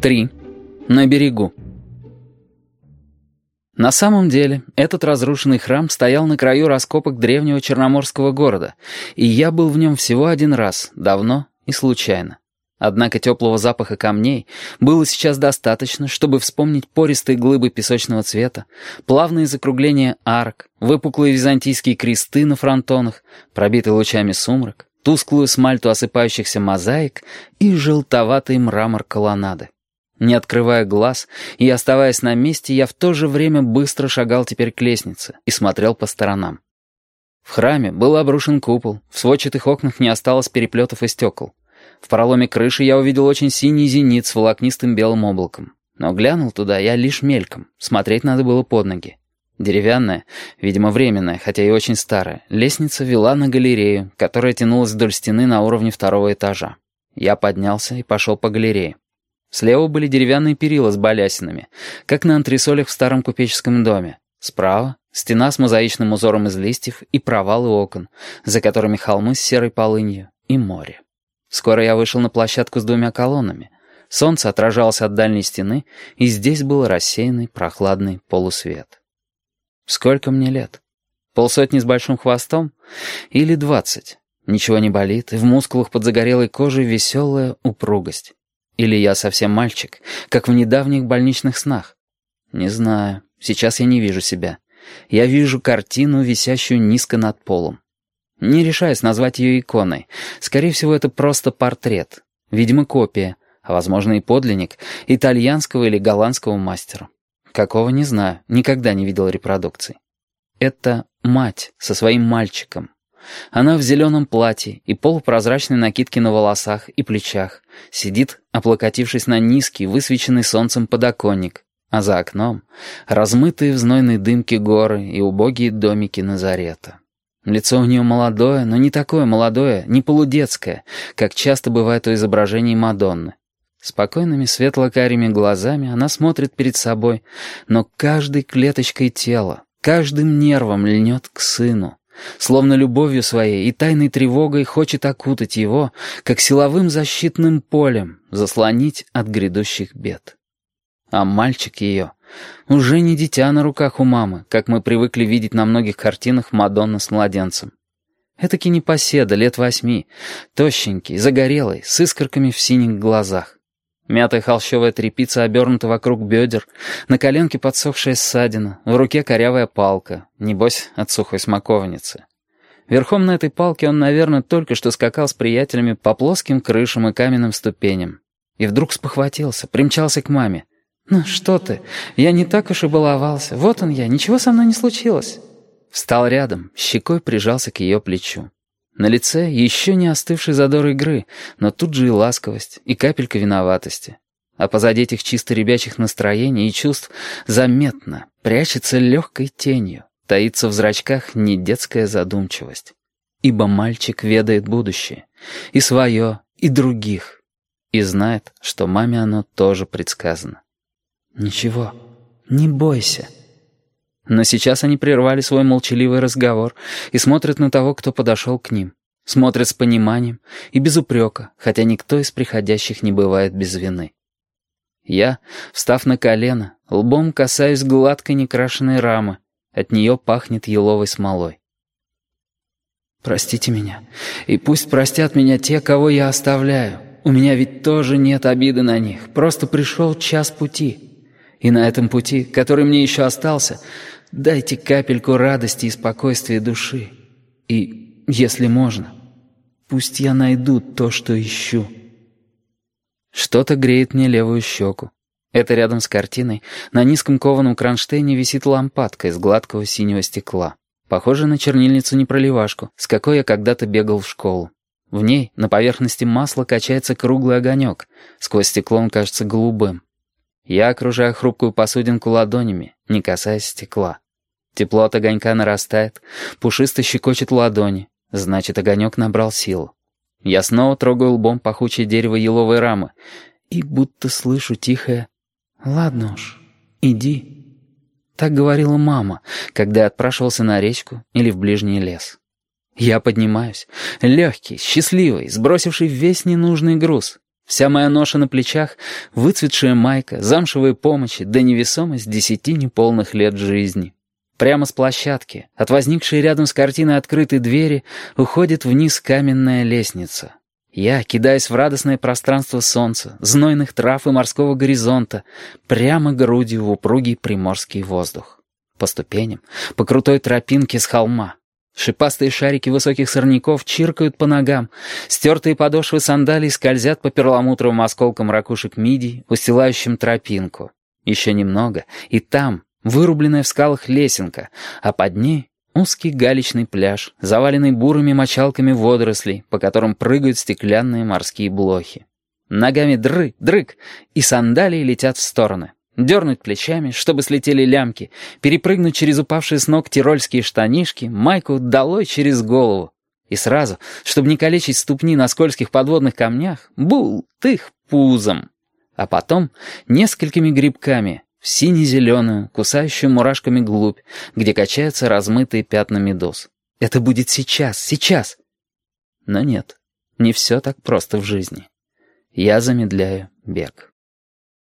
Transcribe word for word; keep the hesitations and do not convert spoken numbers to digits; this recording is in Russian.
Три. На берегу. На самом деле, этот разрушенный храм стоял на краю раскопок древнего черноморского города, и я был в нем всего один раз, давно и случайно. Однако теплого запаха камней было сейчас достаточно, чтобы вспомнить пористые глыбы песочного цвета, плавные закругления арок, выпуклые византийские кресты на фронтонах, пробитый лучами сумрак, тусклую смальту осыпающихся мозаик и желтоватый мрамор колоннады. Не открывая глаз и оставаясь на месте, я в то же время быстро шагал теперь к лестнице и смотрел по сторонам. В храме был обрушен купол, в сводчатых окнах не осталось переплетов и стекол. В проломе крыши я увидел очень синий зенит с волокнистым белым облаком. Но глянул туда я лишь мельком, смотреть надо было под ноги. Деревянная, видимо временная, хотя и очень старая, лестница вела на галерею, которая тянулась вдоль стены на уровне второго этажа. Я поднялся и пошел по галерее. Слева были деревянные перила с балясинами, как на антресолях в старом купеческом доме. Справа — стена с мозаичным узором из листьев и провалы окон, за которыми холмы с серой полынью и море. Скоро я вышел на площадку с двумя колоннами. Солнце отражалось от дальней стены, и здесь был рассеянный, прохладный полусвет. Сколько мне лет? Полсотни с большим хвостом? Или двадцать? Ничего не болит, и в мускулах под загорелой кожей веселая упругость. Или я совсем мальчик, как в недавних больничных снах? Не знаю, сейчас я не вижу себя. Я вижу картину, висящую низко над полом. Не решаюсь назвать ее иконой. Скорее всего, это просто портрет. Видимо, копия, а возможно и подлинник, итальянского или голландского мастера. Какого, не знаю, никогда не видел репродукций. Это мать со своим мальчиком. Она в зеленом платье и полупрозрачной накидке на волосах и плечах, сидит, облокотившись на низкий, высвеченный солнцем подоконник, а за окном размытые в знойной дымке горы и убогие домики Назарета. Лицо у нее молодое, но не такое молодое, не полудетское, как часто бывает у изображений Мадонны. Спокойными светло-карими глазами она смотрит перед собой, но каждой клеточкой тела, каждым нервом льнет к сыну. Словно любовью своей и тайной тревогой хочет окутать его, как силовым защитным полем, заслонить от грядущих бед. А мальчик ее уже не дитя на руках у мамы, как мы привыкли видеть на многих картинах Мадонны с младенцем. Этакий непоседа лет восьми, тощенький, загорелый, с искорками в синих глазах. Мятая холщовая тряпица обернута вокруг бедер, на коленке подсохшая ссадина, в руке корявая палка, небось от сухой смоковницы. Верхом на этой палке он, наверное, только что скакал с приятелями по плоским крышам и каменным ступеням. И вдруг спохватился, примчался к маме. «Ну что ты, я не так уж и баловался, вот он я, ничего со мной не случилось». Встал рядом, щекой прижался к ее плечу. На лице еще не остывший задор игры, но тут же и ласковость, и капелька виноватости. А позади этих чисто ребячих настроений и чувств заметно прячется легкой тенью, таится в зрачках не детская задумчивость. Ибо мальчик ведает будущее, и свое, и других, и знает, что маме оно тоже предсказано. «Ничего, не бойся». Но сейчас они прервали свой молчаливый разговор и смотрят на того, кто подошел к ним. Смотрят с пониманием и без упрека, хотя никто из приходящих не бывает без вины. Я, встав на колено, лбом касаюсь гладкой некрашенной рамы. От нее пахнет еловой смолой. «Простите меня, и пусть простят меня те, кого я оставляю. У меня ведь тоже нет обиды на них, просто пришел час пути. И на этом пути, который мне еще остался, дайте капельку радости и спокойствия души. И, если можно, пусть я найду то, что ищу». Что-то греет мне левую щеку. Это рядом с картиной на низком кованом кронштейне висит лампадка из гладкого синего стекла, похожая на чернильницу-непроливашку, с какой я когда-то бегал в школу. В ней на поверхности масла качается круглый огонек, сквозь стекло он кажется голубым. Я окружаю хрупкую посудинку ладонями, не касаясь стекла. Тепло от огонька нарастает, пушисто щекочет ладони, значит, огонек набрал силу. Я снова трогаю лбом пахучее дерево еловой рамы и будто слышу тихое «Ладно уж, иди». Так говорила мама, когда я отпрашивался на речку или в ближний лес. Я поднимаюсь, легкий, счастливый, сбросивший весь ненужный груз. Вся моя ноша на плечах, выцветшая майка, замшевые помощи, да невесомость десяти неполных лет жизни. Прямо с площадки, от возникшей рядом с картиной открытой двери, уходит вниз каменная лестница. Я, кидаясь в радостное пространство солнца, знойных трав и морского горизонта, прямо грудью в упругий приморский воздух. По ступеням, по крутой тропинке с холма. Шипастые шарики высоких сорняков чиркают по ногам, стертые подошвы сандалий скользят по перламутровым осколкам ракушек мидий, устилающим тропинку. Еще немного, и там вырубленная в скалах лесенка, а под ней узкий галечный пляж, заваленный бурыми мочалками водорослей, по которым прыгают стеклянные морские блохи. Ногами дрык, дрык, и сандалии летят в стороны. Дернуть плечами, чтобы слетели лямки, перепрыгнуть через упавшие с ног тирольские штанишки, майку долой через голову. И сразу, чтобы не калечить ступни на скользких подводных камнях, бултых пузом. А потом несколькими грибками в сине-зеленую, кусающую мурашками глубь, где качаются размытые пятна медуз. Это будет сейчас, сейчас. Но нет, не все так просто в жизни. Я замедляю бег.